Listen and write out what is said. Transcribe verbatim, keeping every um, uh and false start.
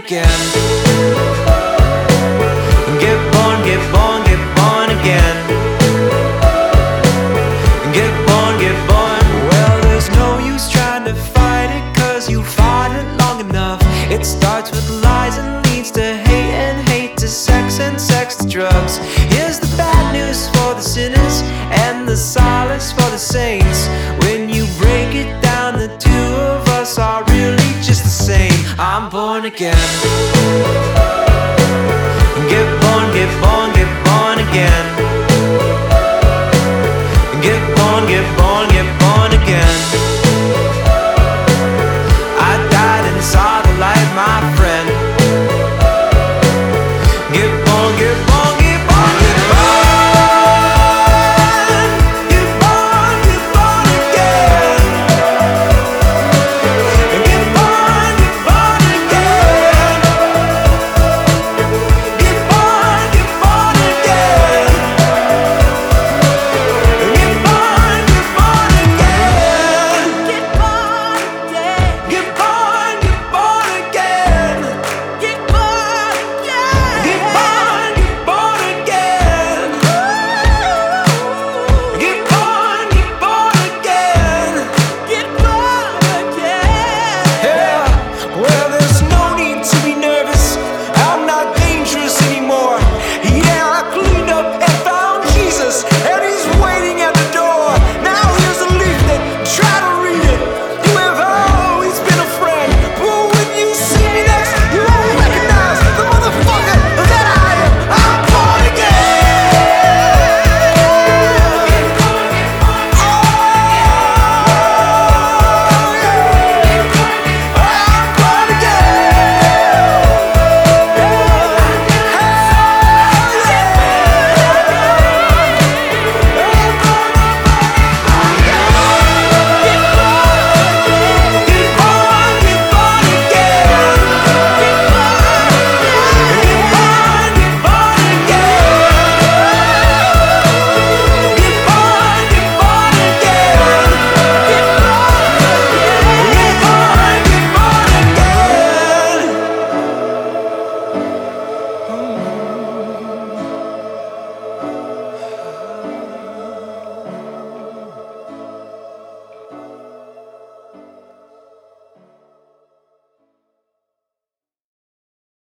again. Get born, get born, get born again. Get born, get born. Well, there's no use trying to fight it, cause you fought it long enough. It starts with lies and leads to hate, and hate to sex, and sex to drugs. Here's the bad news for the sinners and the solace for the saints. When you break it down, the two of us are really just the same. I'm born again.